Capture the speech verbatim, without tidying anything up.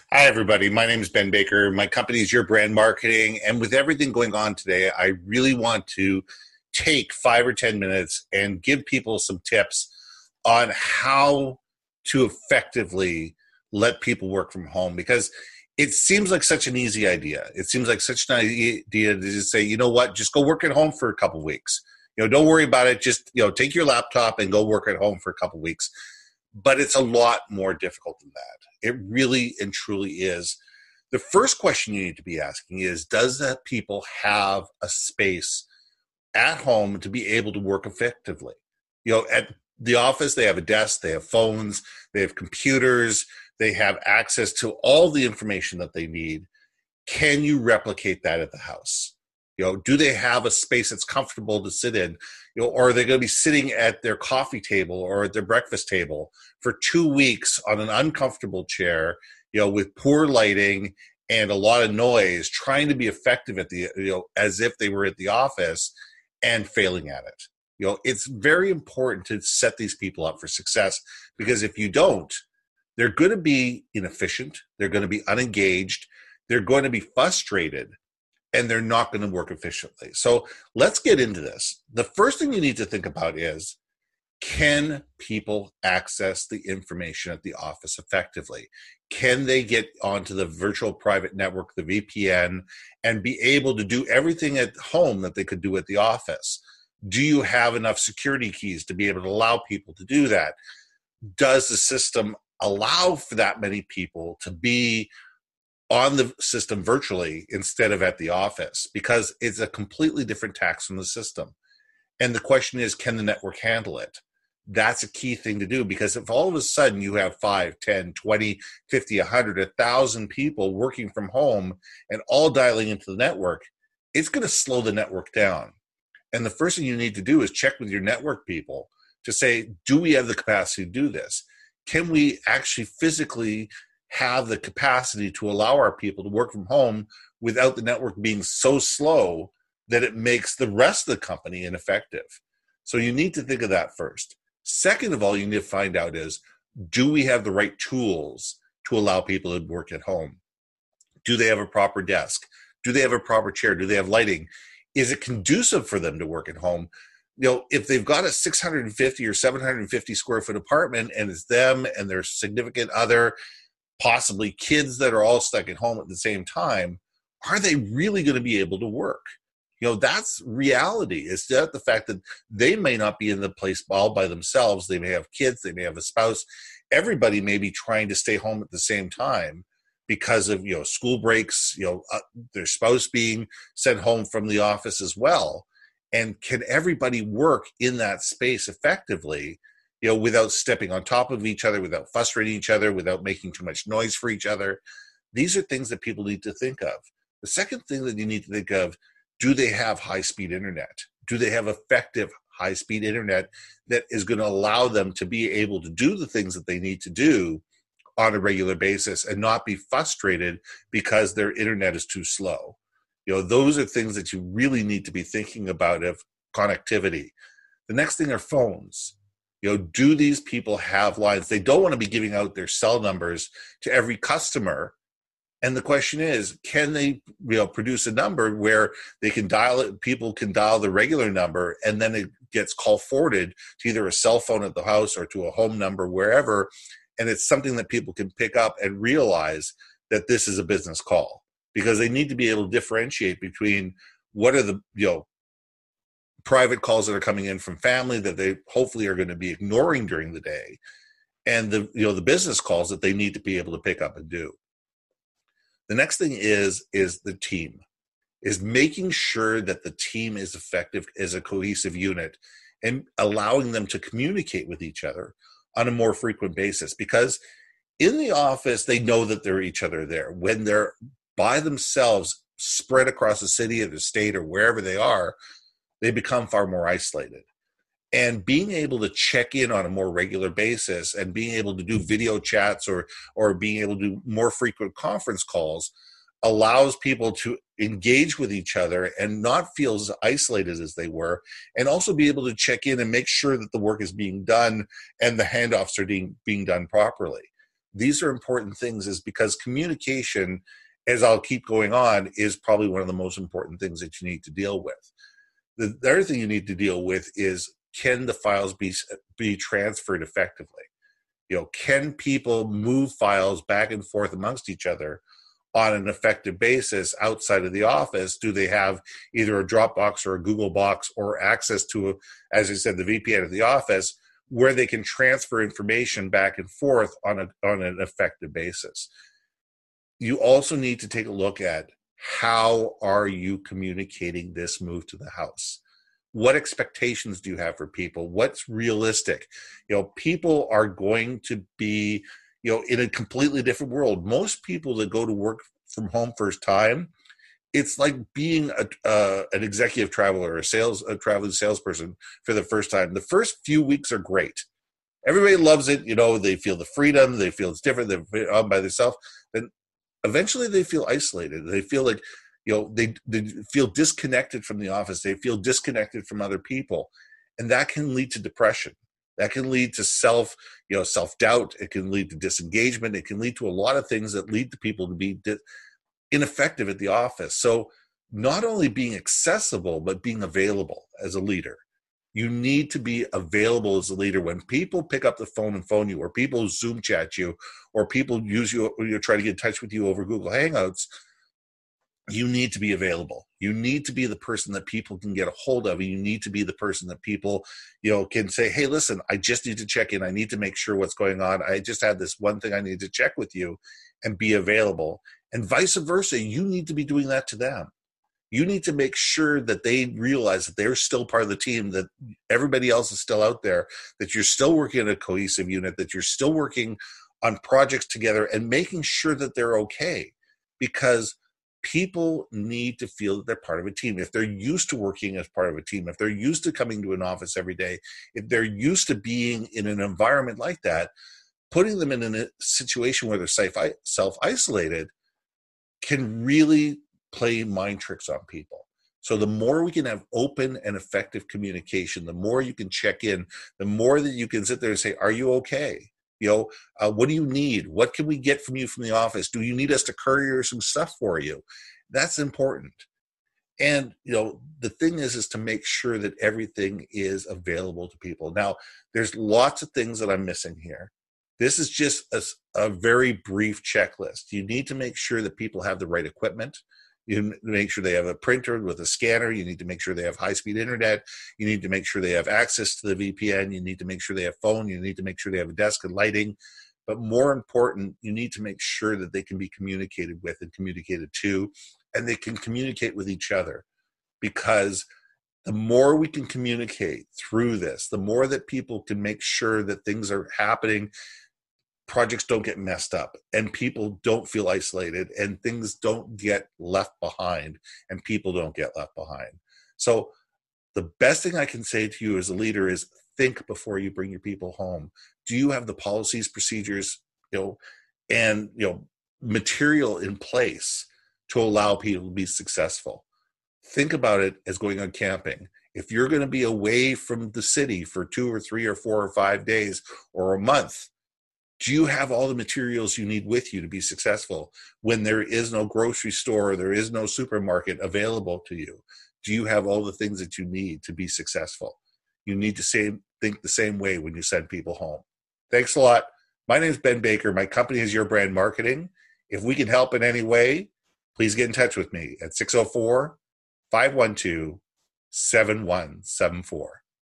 Hi, everybody. My name is Ben Baker. My company is Your Brand Marketing. And with everything going on today, I really want to take five or ten minutes and give people some tips on how to effectively let people work from home because it seems like such an easy idea. It seems like such an idea to just say, you know what, just go work at home for a couple of weeks. You know, don't worry about it. Just, you know, take your laptop and go work at home for a couple of weeks. But it's a lot more difficult than that. It really and truly is. The first question you need to be asking is, does that people have a space at home to be able to work effectively? You know, at the office, they have a desk, they have phones, they have computers, they have access to all the information that they need. Can you replicate that at the house? You know, do they have a space that's comfortable to sit in? You know, or are they going to be sitting at their coffee table or at their breakfast table for two weeks on an uncomfortable chair, you know, with poor lighting and a lot of noise, trying to be effective at the, you know, as if they were at the office and failing at it? You know, it's very important to set these people up for success, because if you don't, they're going to be inefficient, they're going to be unengaged, they're going to be frustrated, and they're not going to work efficiently. So let's get into this. The first thing you need to think about is, can people access the information at the office effectively? Can they get onto the virtual private network, the V P N, and be able to do everything at home that they could do at the office? Do you have enough security keys to be able to allow people to do that? Does the system allow for that many people to be on the system virtually instead of at the office? Because it's a completely different tax from the system. And the question is, can the network handle it? That's a key thing to do, because if all of a sudden you have five, ten, twenty, fifty, one hundred, one thousand people working from home and all dialing into the network, it's going to slow the network down. And the first thing you need to do is check with your network people to say, do we have the capacity to do this? Can we actually physically have the capacity to allow our people to work from home without the network being so slow that it makes the rest of the company ineffective? So you need to think of that first. Second of all, you need to find out is, do we have the right tools to allow people to work at home? Do they have a proper desk? Do they have a proper chair? Do they have lighting? Is it conducive for them to work at home? You know, if they've got a six hundred fifty or seven hundred fifty square foot apartment and it's them and their significant other, possibly kids that are all stuck at home at the same time, are they really going to be able to work? You know, that's reality. It's that the fact that they may not be in the place all by themselves. They may have kids, they may have a spouse. Everybody may be trying to stay home at the same time because of, you know, school breaks, you know, uh, their spouse being sent home from the office as well. And can everybody work in that space effectively, you know, without stepping on top of each other, without frustrating each other, without making too much noise for each other? These are things that people need to think of. The second thing that you need to think of, do they have high-speed internet? Do they have effective high-speed internet that is going to allow them to be able to do the things that they need to do on a regular basis and not be frustrated because their internet is too slow? You know, those are things that you really need to be thinking about of connectivity. The next thing are phones. You know, do these people have lines? They don't want to be giving out their cell numbers to every customer. And the question is, can they, you know, produce a number where they can dial it, people can dial the regular number, and then it gets call forwarded to either a cell phone at the house or to a home number, wherever. And it's something that people can pick up and realize that this is a business call, because they need to be able to differentiate between what are the, you know, private calls that are coming in from family that they hopefully are going to be ignoring during the day, and the, you know, the business calls that they need to be able to pick up and do. The next thing is, is the team, is making sure that the team is effective as a cohesive unit and allowing them to communicate with each other on a more frequent basis. Because in the office, they know that they're each other there. When they're by themselves, spread across the city or the state or wherever they are, they become far more isolated. And being able to check in on a more regular basis and being able to do video chats or or being able to do more frequent conference calls allows people to engage with each other and not feel as isolated as they were, and also be able to check in and make sure that the work is being done and the handoffs are being, being done properly. These are important things, is because communication, as I'll keep going on, is probably one of the most important things that you need to deal with. The, the other thing you need to deal with is, can the files be be transferred effectively? You know, can people move files back and forth amongst each other on an effective basis outside of the office? Do they have either a Dropbox or a Google Box or access to, a, as I said, the V P N of the office, where they can transfer information back and forth on a on an effective basis? You also need to take a look at, how are you communicating this move to the house? What expectations do you have for people? What's realistic? You know, people are going to be, you know, in a completely different world. Most people that go to work from home first time, it's like being a, uh, an executive traveler, a sales, a traveling salesperson for the first time. The first few weeks are great. Everybody loves it. You know, they feel the freedom. They feel it's different. They're on by themselves. Then eventually they feel isolated. They feel like, you know, they, they feel disconnected from the office. They feel disconnected from other people. And that can lead to depression. That can lead to self, you know, self-doubt. It can lead to disengagement. It can lead to a lot of things that lead to people to be di- ineffective at the office. So not only being accessible, but being available as a leader. You need to be available as a leader. When people pick up the phone and phone you, or people Zoom chat you, or people use you, or you try to get in touch with you over Google Hangouts, you need to be available. You need to be the person that people can get a hold of. And you need to be the person that people, you know, can say, hey, listen, I just need to check in. I need to make sure what's going on. I just had this one thing I need to check with you, and be available. And vice versa, you need to be doing that to them. You need to make sure that they realize that they're still part of the team, that everybody else is still out there, that you're still working in a cohesive unit, that you're still working on projects together, and making sure that they're okay. Because people need to feel that they're part of a team. If they're used to working as part of a team, if they're used to coming to an office every day, if they're used to being in an environment like that, putting them in a situation where they're self-isolated can really play mind tricks on people. So the more we can have open and effective communication, the more you can check in, the more that you can sit there and say, are you okay? You know, uh, what do you need? What can we get from you from the office? Do you need us to courier some stuff for you? That's important. And, you know, the thing is, is to make sure that everything is available to people. Now, there's lots of things that I'm missing here. This is just a, a very brief checklist. You need to make sure that people have the right equipment. You make sure they have a printer with a scanner. You need to make sure they have high-speed internet. You need to make sure they have access to the V P N. You need to make sure they have phone. You need to make sure they have a desk and lighting. But more important, you need to make sure that they can be communicated with and communicated to, and they can communicate with each other. Because the more we can communicate through this, the more that people can make sure that things are happening, projects don't get messed up, and people don't feel isolated, and things don't get left behind, and people don't get left behind. So the best thing I can say to you as a leader is, think before you bring your people home. Do you have the policies, procedures, you know, and, you know, material in place to allow people to be successful? Think about it as going on camping. If you're going to be away from the city for two or three or four or five days or a month, do you have all the materials you need with you to be successful when there is no grocery store, there is no supermarket available to you? Do you have all the things that you need to be successful? You need to say, think the same way when you send people home. Thanks a lot. My name is Ben Baker. My company is Your Brand Marketing. If we can help in any way, please get in touch with me at six oh four, five one two, seven one seven four.